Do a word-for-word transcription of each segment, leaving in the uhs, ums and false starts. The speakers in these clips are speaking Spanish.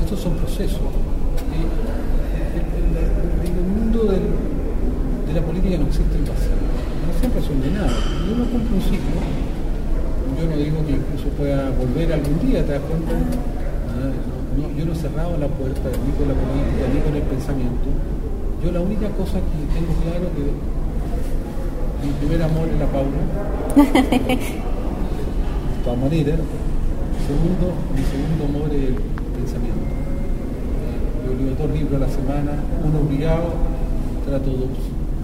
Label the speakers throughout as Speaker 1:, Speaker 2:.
Speaker 1: estos son procesos. Eh, en el mundo del, de la política no existe el pasado, no siempre son de nada. Y uno cumple un ciclo. Yo no digo que incluso pueda volver algún día, ¿te das cuenta? Ah, no, yo no he cerrado la puerta ni con la política ni con el pensamiento. Yo la única cosa que tengo claro que mi primer amor es la Paula, de todas maneras. Segundo, mi segundo amor es el pensamiento. Yo leo dos libros a la semana, uno obligado, trato dos.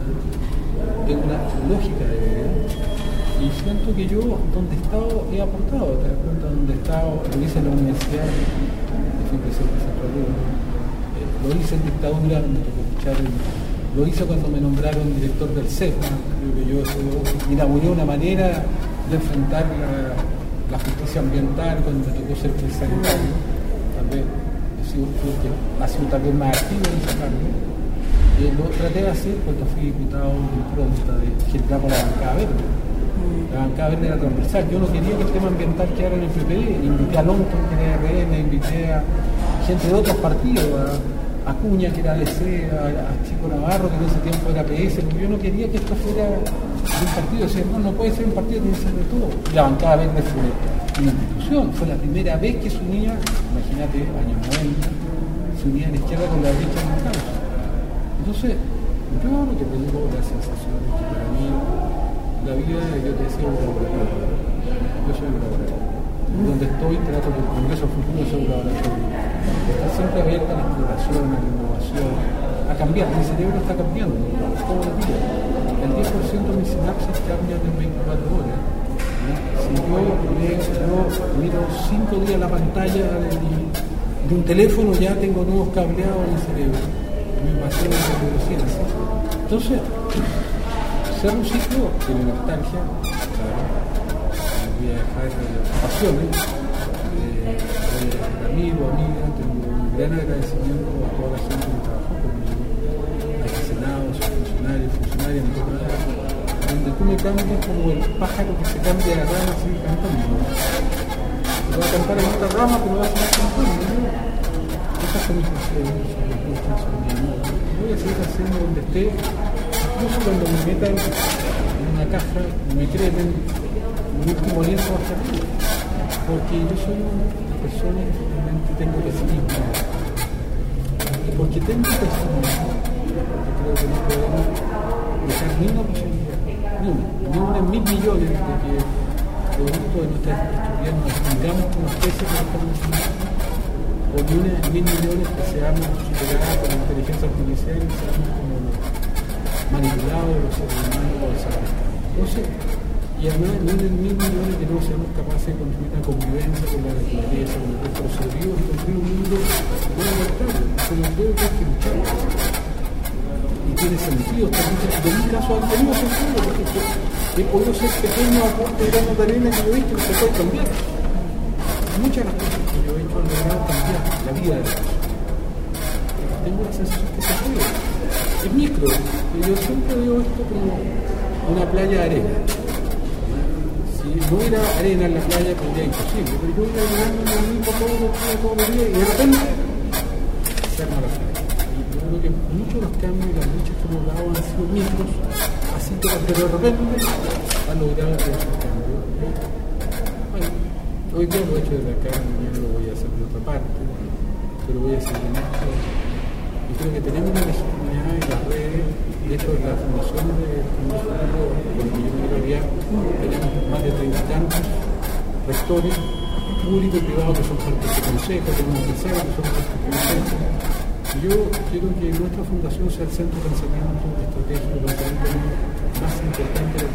Speaker 1: Tengo una lógica de vida y siento que yo, donde he estado, he aportado. Te das cuenta, donde he estado, lo hice en la universidad, que fui presidente de Centro Alumno, eh, lo hice en dictadura, me tocó escuchar el, lo hice cuando me nombraron director del C E F, creo que yo inauguré una manera de enfrentar la, la justicia ambiental cuando me tocó ser sanitario. Tal vez he sido, ha sido tal vez más activo en ese cargo. Eh, lo traté de hacer cuando fui diputado de impronta de General por la bancada verde. La bancada verde era transversal. Yo no quería que el tema ambiental quedara en el P P D. Invité a Longton, que era R N, invité a gente de otros partidos, a Acuña, que era D C, a, a Chico Navarro, que en ese tiempo era P S, porque yo no quería que esto fuera un partido. Decía, no, no puede ser un partido, tiene que ser de todo. Y la bancada verde fue una institución, fue la primera vez que se unía, imagínate, años noventa, se unía la izquierda con la derecha en un caso. Entonces, yo lo que tengo la sensación es que para mí la vida, yo te decía, un laboratorio. Yo soy un laboratorio. Donde estoy, trato que el Congreso Futuro sea un laboratorio. Está siempre abierta a la exploración, a la innovación, a cambiar. Mi cerebro está cambiando todos los días. El diez por ciento de mis sinapsis cambian en veinticuatro horas. Si yo, yo miro cinco días la pantalla de, de un teléfono, ya tengo nuevos cableados en el cerebro. Me pasé en la neurociencia. Entonces, ser un ciclo tiene nostalgia, claro. Voy a dejar pasiones, eh, eh, amigo, amiga, tengo un gran agradecimiento a toda la gente que trabajó conmigo, a los senados, funcionarios, funcionarias, donde tú me cambias como el pájaro que se cambia de rama y sigue cantando. Te voy a cantar en otra rama, pero vas a seguir cantando, ¿no? Esas son mis pasiones, son mis luchas, son mis amores. Voy a seguir haciendo donde esté, incluso cuando me metan en una caja, me creen mi último aliento va a estar aquí, porque yo soy una persona que realmente tengo pesimismo, y porque tengo pesimismo, porque creo que no podemos dejar ni una posibilidad, ni una, ni una en mil millones de que producto de nuestras estudiantes nos tengamos como especie que estamos haciendo, o ni una en mil millones que seamos superados por la inteligencia artificial y seamos como manipulados los seres humanos o desaparecidos. Entonces, y además no en mil millones que no seamos capaces de construir una convivencia con la naturaleza, con nuestros seres vivos y construir un mundo muy adaptable. Se nos debe que hay que luchar. Y tiene sentido esta lucha. De mi caso ha tenido sentido porque he podido ser pequeño aporte de grano de arena que yo he visto que se puede cambiar. Muchas de las cosas que yo he hecho han logrado cambiar la vida de las personas. Tengo la sensación que se puede. Es micro. Y yo siempre veo esto como una playa de arena. Si no hubiera arena en la playa, sería imposible, pero yo iba llegando en el mismo todos los días, todos los días, y de repente se arma la playa. Y yo creo que muchos de los cambios y las luchas que hemos dado han sido micros, así que pero de repente han logrado esos cambios. Bueno, hoy día lo he hecho desde acá, mañana lo voy a hacer de otra parte, pero voy a seguir en esto. Y creo que tenemos una legitimidad en las redes. De hecho, la fundación de Congreso Futuro, porque yo me creo que tenemos más de treinta tantos rectores públicos y privados que son parte de este consejo, tenemos empresarios que son parte de este consejo. Yo quiero que nuestra fundación sea el centro de pensamiento estratégico de pensamiento más importante de